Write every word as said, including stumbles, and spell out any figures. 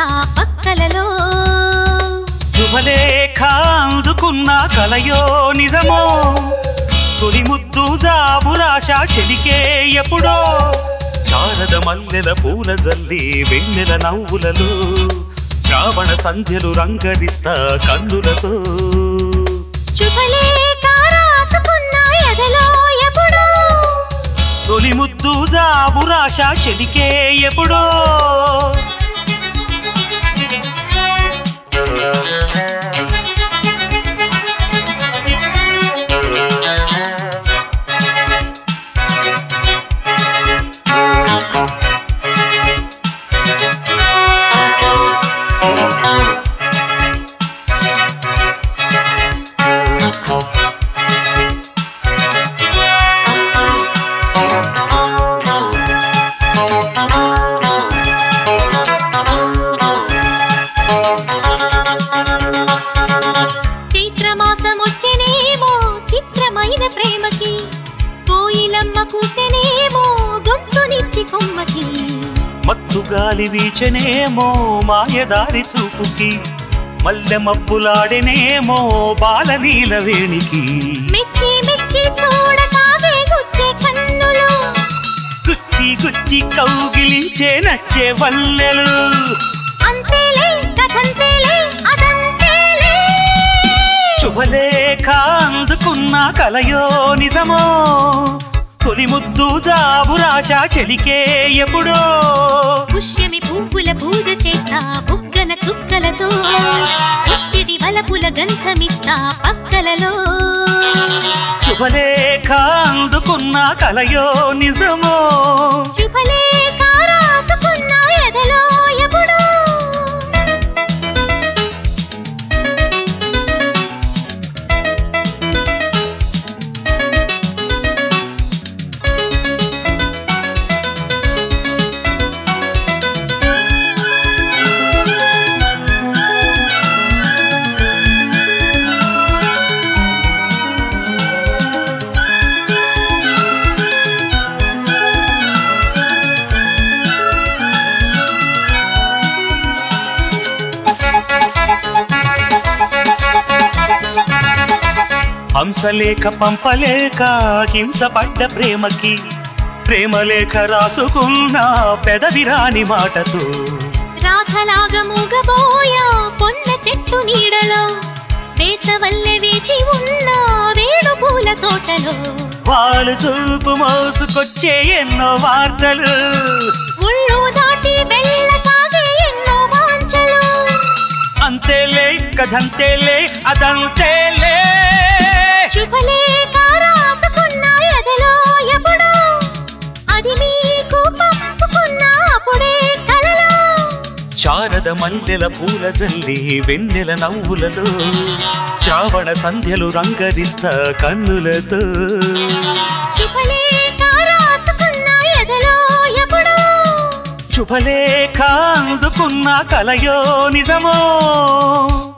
రంగరిస్తా పక్కలలో శుభలేఖ అందుకున్న కలయో నిజమో తొలి ముద్దు జాబురాశ చెలికే ఎప్పుడో శారద మల్లెల పూల జల్లి వెన్నెల నవ్వులలో శ్రావణ సంధ్యలు రంగరిస్తా కన్నులతో శుభలేఖ రాసుకున్న ఎదలో ఎప్పుడో తొలి ముద్దు జాబురాశ చెలికే ఎప్పుడో ప్రేమకి కోయిలమ్మ కూసెనేమో గొంతునిచ్చి కొమ్మకి మత్తు గాలి వీచెనేమో మాయదారి చూపుకి మల్లె మబ్బులాడెనేమో బాలనీల వేణికి మెచ్చి మెచ్చి చూడసాగే గుచ్చే కన్నులు గుచ్చి గుచ్చి కౌగిలించే నచ్చే వల్లెలు అంతేలే కథంతేలే అదంతేలే శుభలేఖ అందుకున్న కలయో నిజమో తొలి ముద్దు జాబురాశ చెలికే ఎప్పుడో పుష్యమి పువ్వుల పూజ చేస్తా బుగ్గన చుక్కలతో పుట్టిడి వలపుల గంధమిస్తా పక్కలలో శుభలేఖ అందుకున్న కలయో నిజమో శుభలేఖ రాసుకున్న ఎదలో ఎప్పుడో హంసలేఖ పంపలేక హింసపడ్డ ప్రేమకి ప్రేమలేఖ రాసుకున్న పెదవిరాని మాటతో రాధలాగా మూగబోయా పొన్న చెట్టు నీడలో వేసవల్లె వేచి ఉన్న వేణు పూల తోటలో వాళ్ళు చూపు మోసుకొచ్చే ఎన్నో వార్తలు ముళ్ళు దాటి వెళ్ళసాగే ఎన్నో వాంఛలు అంతేలే కథంతేలే అదంతేలే శుభలేఖ రాసుకున్న ఎదలో ఎప్పుడో అది మీకు పంపుకున్న అప్పుడే కలలో శారద మల్లెల పూల జల్లి వెన్నెల నవ్వులలో శ్రావణ సంధ్యలు రంగరిస్తా కన్నులతో శుభలేఖ రాసుకున్న ఎదలో ఎప్పుడో శుభలేఖ అందుకున్న కలయో నిజమో